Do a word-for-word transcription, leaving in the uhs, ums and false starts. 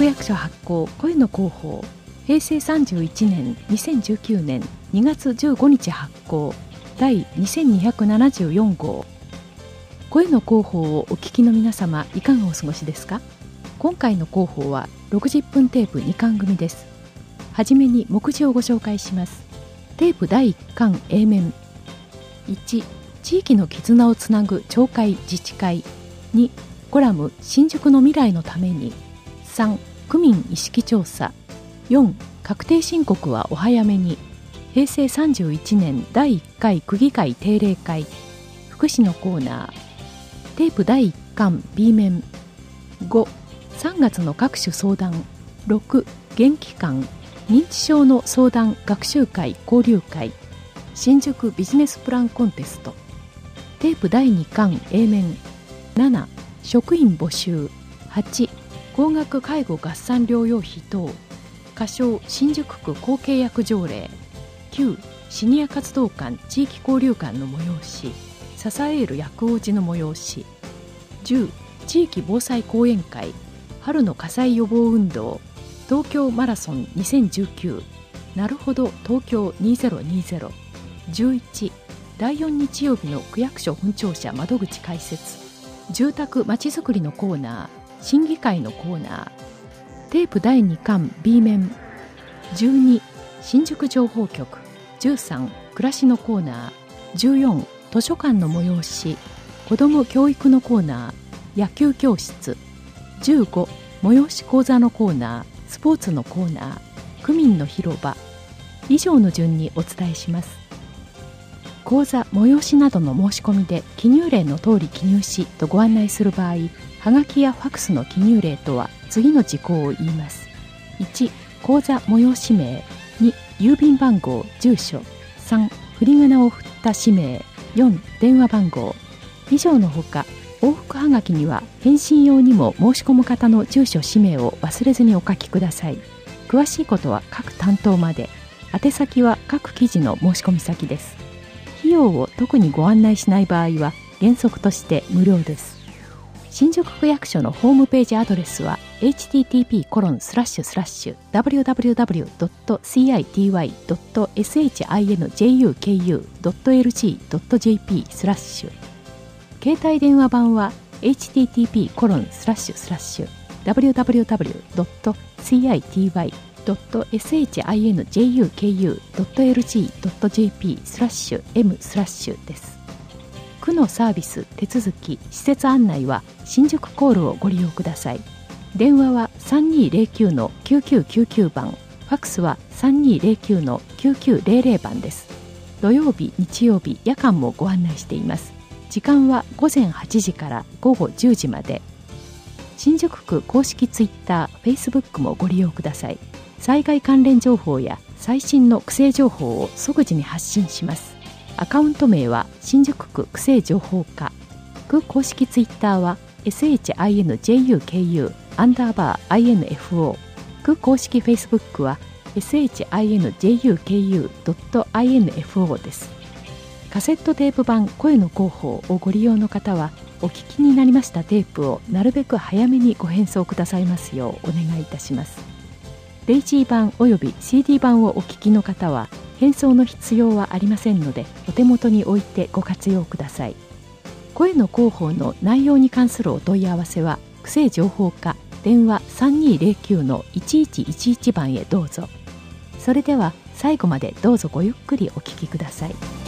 区役所発行声の広報、へいせいさんじゅういちねんにせんじゅうきゅうねんにがつじゅうごにち発行第にせんにひゃくななじゅうよんごう。声の広報をお聞きの皆様、いかがお過ごしですか？今回の広報はろくじゅっぷんテープにかん組です。はじめに目次をご紹介します。テープだいいっかん A 面。いち、地域の絆をつなぐ町会自治会。に、コラム新宿の未来のために。さん、区民意識調査。よん、確定申告はお早めに。へいせいさんじゅういちねんだいいっかい区議会定例会。福祉のコーナー。テープだいいっかん B 面。ご、さんがつの各種相談。ろく、元気館認知症の相談学習会交流会。新宿ビジネスプランコンテスト。テープだいにかん A 面。なな、職員募集。はち、高額介護合算療養費等。仮称新宿区後契約条例。きゅう、シニア活動館地域交流館の催し。支える薬王子の催し。じゅう、地域防災講演会春の火災予防運動東京マラソンにせんじゅうきゅうなるほど東京にせんにじゅう。じゅういち、だいよん日曜日の区役所本庁舎窓口開設。住宅まちづくりのコーナー、審議会のコーナー。テープだいにかん B 面。じゅうに、新宿情報局。じゅうさん、暮らしのコーナー。じゅうよん、図書館の催し。子ども教育のコーナー、野球教室。じゅうご、催し講座のコーナー、スポーツのコーナー、区民の広場。以上の順にお伝えします。講座、催しなどの申し込みで記入例の通り記入しとご案内する場合、はがきやファクスの記入例とは次の事項を言います。いち、講座催し名。に、郵便番号、住所。さん、振り仮名を振った氏名。よん、電話番号。以上のほか、往復はがきには返信用にも申し込む方の住所氏名を忘れずにお書きください。詳しいことは各担当まで。宛先は各記事の申し込み先です。費用を特にご案内しない場合は原則として無料です。新宿区役所のホームページアドレスは エイチティーティーピーコロンスラッシュスラッシュダブリューダブリューダブリュードットシーアイティーワイドットエスエイチアイエヌジェイユーケーユードットエルジードットジェーピースラッシュ。携帯電話版は エイチティーティーピーコロンスラッシュスラッシュダブリューダブリューダブリュードットシーアイティーワイドットエスエイチアイエヌジェイユーケーユードットエルジードットジェーピースラッシュエムスラッシュです。区のサービス、手続き、施設案内は新宿コールをご利用ください。電話は さんにーぜろきゅうのきゅうきゅうきゅうきゅう 番、ファックスは さんにーぜろきゅうのきゅうきゅうぜろぜろ 番です。土曜日、日曜日、夜間もご案内しています。時間はごぜんはちじからごごじゅうじまで。新宿区公式ツイッター、Facebook もご利用ください。災害関連情報や最新の区政情報を即時に発信します。アカウント名は新宿区区政情報課。区公式ツイッターは エスエイチアイエヌジェイユーケーユー アンダーバー アイエヌエフオー。区公式 Facebook は エスエイチアイエヌジェイユーケーユードットアイエヌエフオー です。カセットテープ版声の広報をご利用の方は、お聞きになりましたテープをなるべく早めにご返送くださいますようお願いいたします。デイジー版および シーディー 版をお聞きの方は、返送の必要はありませんので、お手元に置いてご活用ください。声の広報の内容に関するお問い合わせは、区政情報課電話 さんにーぜろきゅうのいちいちいちいち 番へどうぞ。それでは最後までどうぞごゆっくりお聞きください。